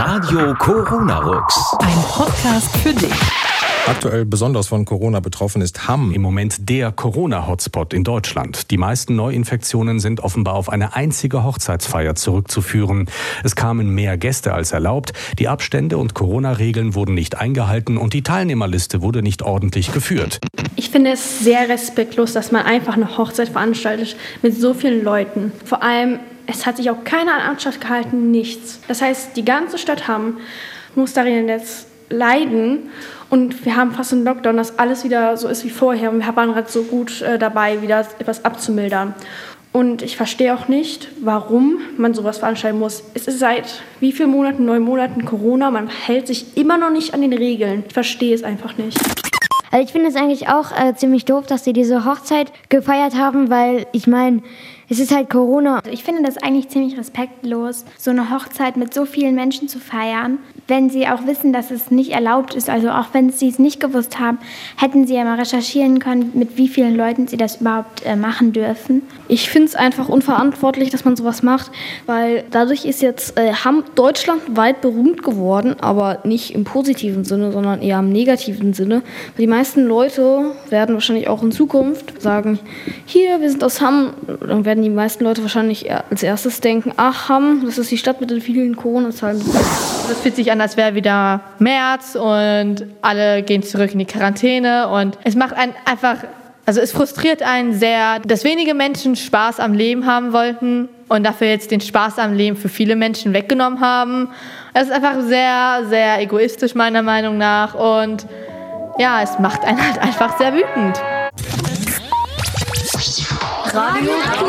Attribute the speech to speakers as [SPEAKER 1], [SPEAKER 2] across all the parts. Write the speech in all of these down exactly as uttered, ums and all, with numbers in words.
[SPEAKER 1] Radio Corona-Rux.
[SPEAKER 2] Ein Podcast für dich.
[SPEAKER 3] Aktuell besonders von Corona betroffen ist Hamm.
[SPEAKER 4] Im Moment der Corona-Hotspot in Deutschland. Die meisten Neuinfektionen sind offenbar auf eine einzige Hochzeitsfeier zurückzuführen. Es kamen mehr Gäste als erlaubt, die Abstände und Corona-Regeln wurden nicht eingehalten und die Teilnehmerliste wurde nicht ordentlich geführt.
[SPEAKER 5] Ich finde es sehr respektlos, dass man einfach eine Hochzeit veranstaltet mit so vielen Leuten. Vor allem, es hat sich auch keiner an Anstand gehalten, nichts. Das heißt, die ganze Stadt Hamm muss darin jetzt leiden. Und wir haben fast einen Lockdown, dass alles wieder so ist wie vorher. Und wir waren gerade so gut äh, dabei, wieder etwas abzumildern. Und ich verstehe auch nicht, warum man sowas veranstalten muss. Es ist seit wie vielen Monaten, neun Monaten Corona. Man hält sich immer noch nicht an den Regeln. Ich verstehe es einfach nicht.
[SPEAKER 6] Also ich finde es eigentlich auch äh, ziemlich doof, dass sie diese Hochzeit gefeiert haben, weil ich meine, es ist halt Corona.
[SPEAKER 7] Ich finde das eigentlich ziemlich respektlos, so eine Hochzeit mit so vielen Menschen zu feiern, wenn sie auch wissen, dass es nicht erlaubt ist. Also auch wenn sie es nicht gewusst haben, hätten sie ja mal recherchieren können, mit wie vielen Leuten sie das überhaupt äh, machen dürfen.
[SPEAKER 5] Ich finde es einfach unverantwortlich, dass man sowas macht, weil dadurch ist jetzt äh, Hamm deutschlandweit berühmt geworden, aber nicht im positiven Sinne, sondern eher im negativen Sinne. Die meisten Leute werden wahrscheinlich auch in Zukunft sagen, hier, wir sind aus Hamm. Dann werden die meisten Leute wahrscheinlich als erstes denken, ach, Hamm, das ist die Stadt mit den vielen Corona-Zahlen.
[SPEAKER 8] Das fühlt sich an, als wäre wieder März und alle gehen zurück in die Quarantäne und es macht einen einfach, also es frustriert einen sehr, dass wenige Menschen Spaß am Leben haben wollten und dafür jetzt den Spaß am Leben für viele Menschen weggenommen haben. Das ist einfach sehr, sehr egoistisch meiner Meinung nach und ja, es macht einen halt einfach sehr wütend.
[SPEAKER 5] Radio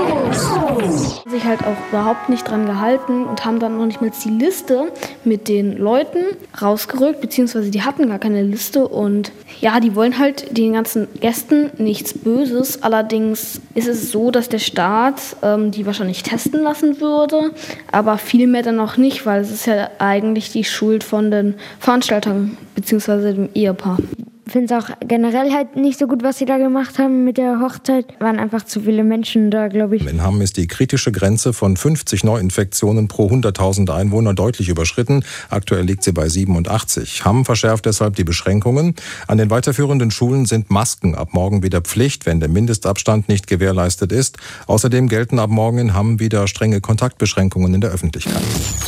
[SPEAKER 5] Corus. Sich halt auch überhaupt nicht dran gehalten und haben dann noch nicht mal die Liste mit den Leuten rausgerückt, beziehungsweise die hatten gar keine Liste und ja, die wollen halt den ganzen Gästen nichts Böses. Allerdings ist es so, dass der Staat ähm, die wahrscheinlich testen lassen würde, aber viel mehr dann auch nicht, weil es ist ja eigentlich die Schuld von den Veranstaltern, beziehungsweise dem Ehepaar.
[SPEAKER 6] Ich finde es auch generell halt nicht so gut, was sie da gemacht haben mit der Hochzeit. Waren einfach zu viele Menschen da, glaube ich.
[SPEAKER 3] In Hamm ist die kritische Grenze von fünfzig Neuinfektionen pro hunderttausend Einwohner deutlich überschritten. Aktuell liegt sie bei siebenundachtzig. Hamm verschärft deshalb die Beschränkungen. An den weiterführenden Schulen sind Masken ab morgen wieder Pflicht, wenn der Mindestabstand nicht gewährleistet ist. Außerdem gelten ab morgen in Hamm wieder strenge Kontaktbeschränkungen in der Öffentlichkeit.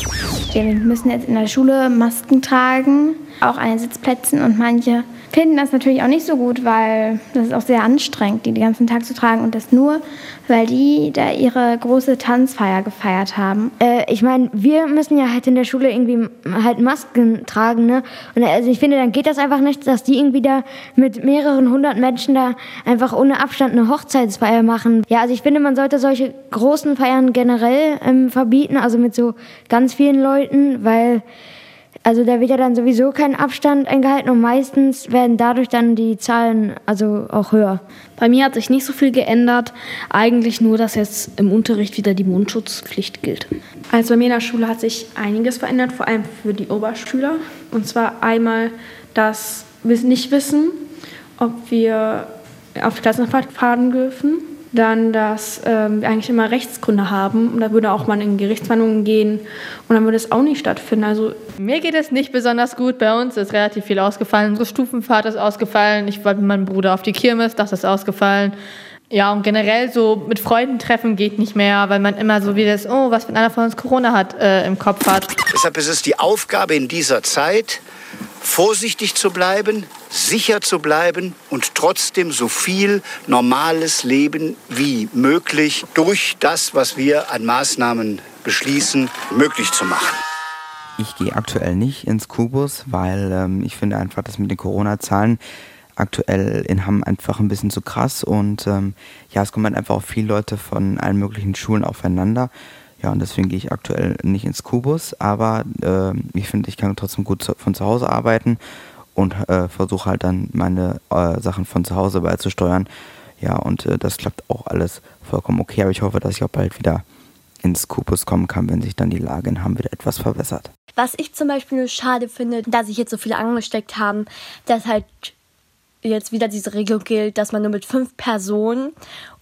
[SPEAKER 7] Wir müssen jetzt in der Schule Masken tragen, auch an den Sitzplätzen und manche finden das natürlich auch nicht so gut, weil das ist auch sehr anstrengend, die den ganzen Tag zu tragen und das nur, weil die da ihre große Tanzfeier gefeiert haben.
[SPEAKER 6] Äh, ich meine, wir müssen ja halt in der Schule irgendwie halt Masken tragen, ne? Und also ich finde, dann geht das einfach nicht, dass die irgendwie da mit mehreren hundert Menschen da einfach ohne Abstand eine Hochzeitsfeier machen. Ja, also ich finde, man sollte solche großen Feiern generell ähm, verbieten, also mit so ganz vielen Leuten, weil also da wird ja dann sowieso kein Abstand eingehalten und meistens werden dadurch dann die Zahlen also auch höher.
[SPEAKER 5] Bei mir hat sich nicht so viel geändert, eigentlich nur, dass jetzt im Unterricht wieder die Mundschutzpflicht gilt. Also bei mir in der Schule hat sich einiges verändert, vor allem für die Oberschüler. Und zwar einmal, dass wir nicht wissen, ob wir auf die Klassenfahrt fahren dürfen. Dann, dass ähm, wir eigentlich immer Rechtsgründe haben und da würde auch mal in Gerichtsverhandlungen gehen und dann würde es auch nicht stattfinden. Also
[SPEAKER 8] mir geht es nicht besonders gut. Bei uns ist relativ viel ausgefallen. Unsere Stufenfahrt ist ausgefallen. Ich war mit meinem Bruder auf die Kirmes, das ist ausgefallen. Ja, und generell so mit Freunden treffen geht nicht mehr, weil man immer so wie das, oh, was wenn einer von uns Corona hat, äh, im Kopf hat.
[SPEAKER 9] Deshalb ist es die Aufgabe in dieser Zeit, vorsichtig zu bleiben, sicher zu bleiben und trotzdem so viel normales Leben wie möglich durch das, was wir an Maßnahmen beschließen, möglich zu machen.
[SPEAKER 10] Ich gehe aktuell nicht ins Kubus, weil ähm, ich finde einfach, dass mit den Corona-Zahlen aktuell in Hamm einfach ein bisschen zu krass und ähm, ja, es kommen halt einfach auch viele Leute von allen möglichen Schulen aufeinander. Ja, und deswegen gehe ich aktuell nicht ins Kubus, aber äh, ich finde, ich kann trotzdem gut zu, von zu Hause arbeiten und äh, versuche halt dann meine äh, Sachen von zu Hause beizusteuern. Ja, und äh, das klappt auch alles vollkommen okay, aber ich hoffe, dass ich auch bald wieder ins Kubus kommen kann, wenn sich dann die Lage in Hamm wieder etwas verbessert.
[SPEAKER 11] Was ich zum Beispiel nur schade finde, dass sich jetzt so viele angesteckt haben, dass halt jetzt wieder diese Regelung gilt, dass man nur mit fünf Personen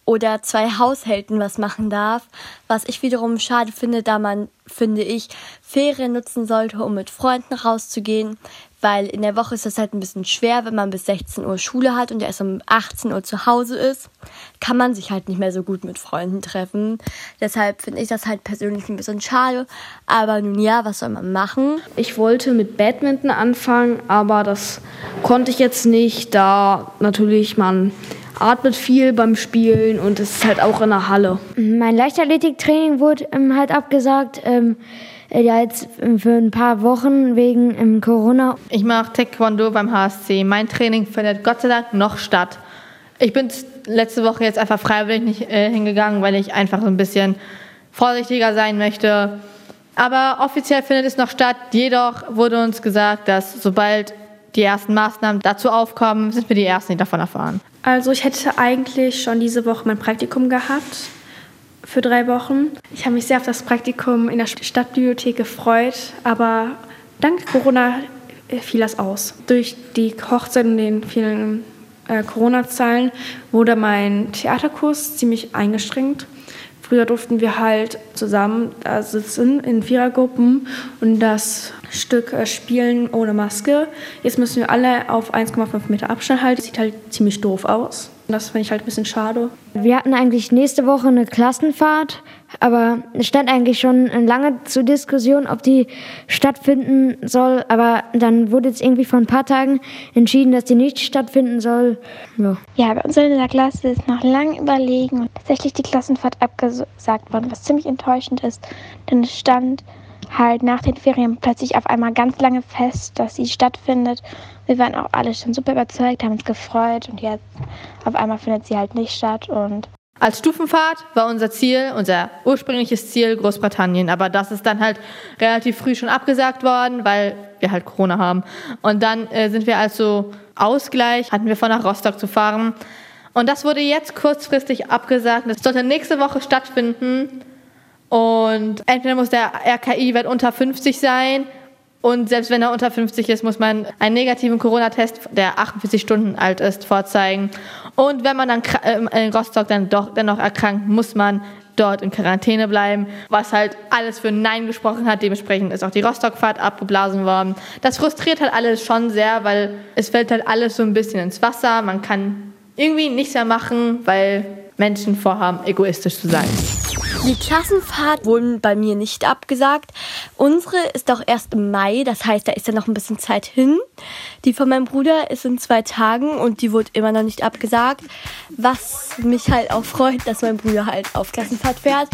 [SPEAKER 11] oder zwei Haushalten was machen darf, was ich wiederum schade finde, da man, finde ich, Ferien nutzen sollte, um mit Freunden rauszugehen, weil in der Woche ist das halt ein bisschen schwer, wenn man bis sechzehn Uhr Schule hat und erst um achtzehn Uhr zu Hause ist, kann man sich halt nicht mehr so gut mit Freunden treffen. Deshalb finde ich das halt persönlich ein bisschen schade, aber nun ja, was soll man machen?
[SPEAKER 5] Ich wollte mit Badminton anfangen, aber das konnte ich jetzt nicht, da natürlich man atmet viel beim Spielen und es ist halt auch in der Halle.
[SPEAKER 6] Mein Leichtathletiktraining wurde ähm, halt abgesagt, ähm, ja jetzt für ein paar Wochen wegen ähm, Corona.
[SPEAKER 8] Ich mache Taekwondo beim H S C. Mein Training findet Gott sei Dank noch statt. Ich bin letzte Woche jetzt einfach freiwillig nicht äh, hingegangen, weil ich einfach so ein bisschen vorsichtiger sein möchte. Aber offiziell findet es noch statt. Jedoch wurde uns gesagt, dass sobald die ersten Maßnahmen dazu aufkommen, sind wir die Ersten, die davon erfahren.
[SPEAKER 5] Also ich hätte eigentlich schon diese Woche mein Praktikum gehabt, für drei Wochen. Ich habe mich sehr auf das Praktikum in der Stadtbibliothek gefreut, aber dank Corona fiel das aus. Durch die Hochzeit und den vielen äh, Corona-Zahlen wurde mein Theaterkurs ziemlich eingeschränkt. Früher durften wir halt zusammen da sitzen in Vierergruppen und das Stück äh, spielen ohne Maske. Jetzt müssen wir alle auf eins Komma fünf Meter Abstand halten. Das sieht halt ziemlich doof aus. Und das finde ich halt ein bisschen schade.
[SPEAKER 6] Wir hatten eigentlich nächste Woche eine Klassenfahrt, aber es stand eigentlich schon lange zur Diskussion, ob die stattfinden soll. Aber dann wurde jetzt irgendwie vor ein paar Tagen entschieden, dass die nicht stattfinden soll. Ja,
[SPEAKER 7] ja, bei uns in der Klasse ist noch lange überlegen und tatsächlich die Klassenfahrt abgesagt worden, was ziemlich enttäuschend ist. Denn es stand halt nach den Ferien plötzlich auf einmal ganz lange fest, dass sie stattfindet. Wir waren auch alle schon super überzeugt, haben uns gefreut und jetzt auf einmal findet sie halt nicht statt. Und
[SPEAKER 8] als Stufenfahrt war unser Ziel, unser ursprüngliches Ziel Großbritannien, aber das ist dann halt relativ früh schon abgesagt worden, weil wir halt Corona haben. Und dann äh, sind wir also Ausgleich, hatten wir vor, nach Rostock zu fahren. Und das wurde jetzt kurzfristig abgesagt. Das sollte nächste Woche stattfinden. Und entweder muss der R K I-Wert unter fünfzig sein und selbst wenn er unter fünfzig ist, muss man einen negativen Corona-Test, der achtundvierzig Stunden alt ist, vorzeigen. Und wenn man dann in Rostock dann doch dennoch erkrankt, muss man dort in Quarantäne bleiben, was halt alles für Nein gesprochen hat. Dementsprechend ist auch die Rostock-Fahrt abgeblasen worden. Das frustriert halt alles schon sehr, weil es fällt halt alles so ein bisschen ins Wasser. Man kann irgendwie nichts mehr machen, weil Menschen vorhaben, egoistisch zu sein.
[SPEAKER 11] Die Klassenfahrt wurden bei mir nicht abgesagt. Unsere ist auch erst im Mai, das heißt, da ist ja noch ein bisschen Zeit hin. Die von meinem Bruder ist in zwei Tagen und die wurde immer noch nicht abgesagt. Was mich halt auch freut, dass mein Bruder halt auf Klassenfahrt fährt.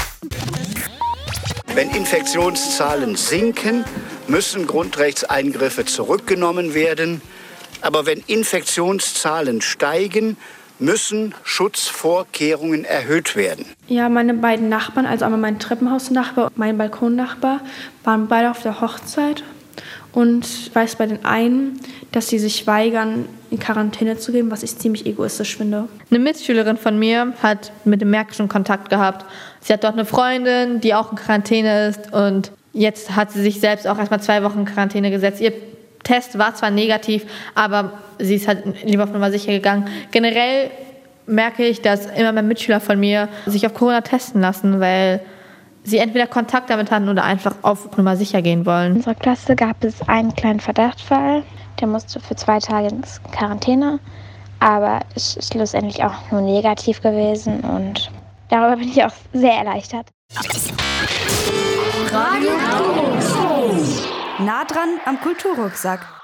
[SPEAKER 9] Wenn Infektionszahlen sinken, müssen Grundrechtseingriffe zurückgenommen werden. Aber wenn Infektionszahlen steigen, müssen Schutzvorkehrungen erhöht werden.
[SPEAKER 5] Ja, meine beiden Nachbarn, also einmal mein Treppenhausnachbar und mein Balkonnachbar, waren beide auf der Hochzeit. Und ich weiß bei den einen, dass sie sich weigern, in Quarantäne zu gehen, was ich ziemlich egoistisch finde.
[SPEAKER 8] Eine Mitschülerin von mir hat mit dem Märkischen Kontakt gehabt. Sie hat dort eine Freundin, die auch in Quarantäne ist. Und jetzt hat sie sich selbst auch erstmal zwei Wochen in Quarantäne gesetzt. Ihr Test war zwar negativ, aber sie ist halt lieber auf Nummer sicher gegangen. Generell merke ich, dass immer mehr Mitschüler von mir sich auf Corona testen lassen, weil sie entweder Kontakt damit hatten oder einfach auf Nummer sicher gehen wollen.
[SPEAKER 7] In unserer Klasse gab es einen kleinen Verdachtsfall, der musste für zwei Tage ins Quarantäne, aber es ist schlussendlich auch nur negativ gewesen und darüber bin ich auch sehr erleichtert.
[SPEAKER 2] Radio Nah dran am Kulturrucksack.